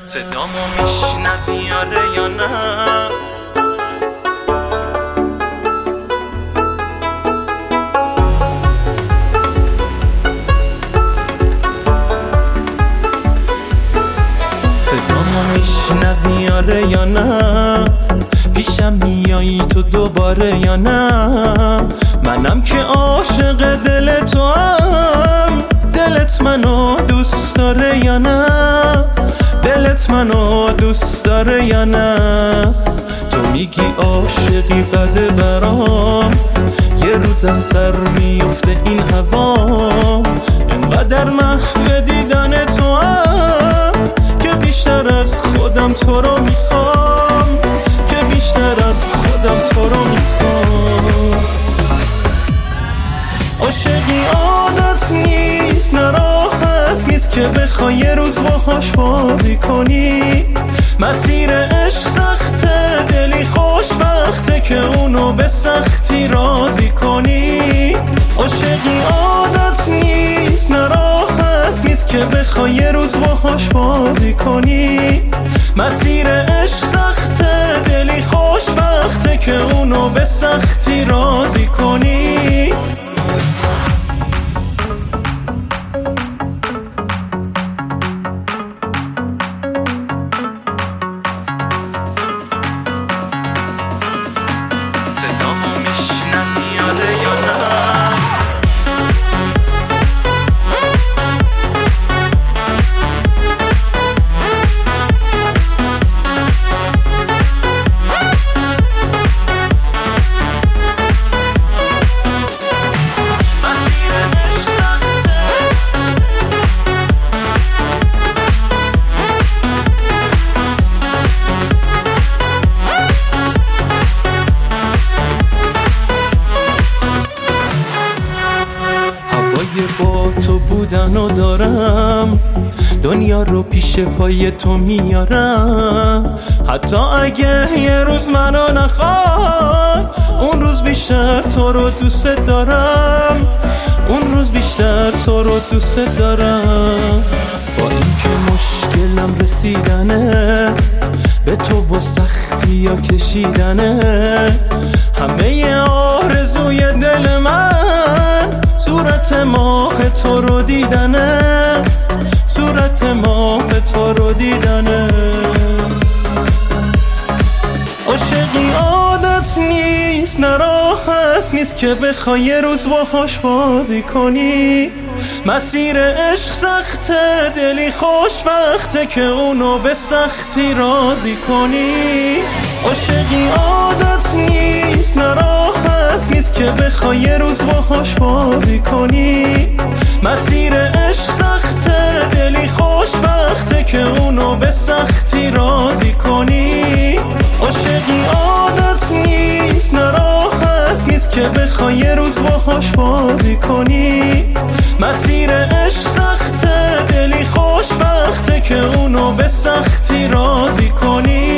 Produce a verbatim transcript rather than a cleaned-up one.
صدامو میشنوی آره یا نه؟ صدامو میشنوی آره یا نه؟ پیشم میایی تو دوباره یا نه؟ منم که عاشق دل تو هم، دلت منو دوست داره یا نه؟ دلت منو دوست داره یا نه؟ تو میگی عاشقی بده برام، یه روز از سر میفته این هوا. انقدر محو دیدن تو هم که بیشتر از خودم تو رو میخوام، که بیشتر از خودم تو رو میخوام. عاشقی عادت نیست، نه راحت نیست که بخوای یه روز باهاش بازی کنی. مسیر عشق سخته، دلی خوشبخته که اونو به سختی راضی کنی. عاشقی عادت نیست، نه راحت نیست که بخوای یه روز باهاش بازی کنی. مسیر عشق سخته، دلی خوشبخته که اونو به سختی راضی کنی. صدامو میشنوی آره یا نه؟ با تو بودن و دارم، دنیا رو پیش پای تو میارم. حتی اگه یه روز منو نخوای، اون روز بیشتر تو رو دوست دارم، اون روز بیشتر تو رو دوست دارم. با اینکه مشکلم رسیدنه به تو و سختی یا کشیدنه، همه آرزوی دل من صورت ماه تو رو دیدنه، صورت ماه تو رو دیدنه. عاشقی عادت نیست، نه راحت نیست که بخوای یه روز باهاش بازی کنی. مسیر عشق سخته، دلی خوشبخته که اونو به سختی راضی کنی. عاشقی عادت نیست، نه راحت نیست که بخوای یه روز باهاش بازی کنی. مسیر عشق سخته، دلی خوشبخته که اونو به سختی راضی کنی. عاشقی عادت نیست، نه راحت نیست که بخوای یه روز باهاش بازی کنی. مسیر عشق سخته، دلی خوشبخته که اونو به سختی راضی کنی.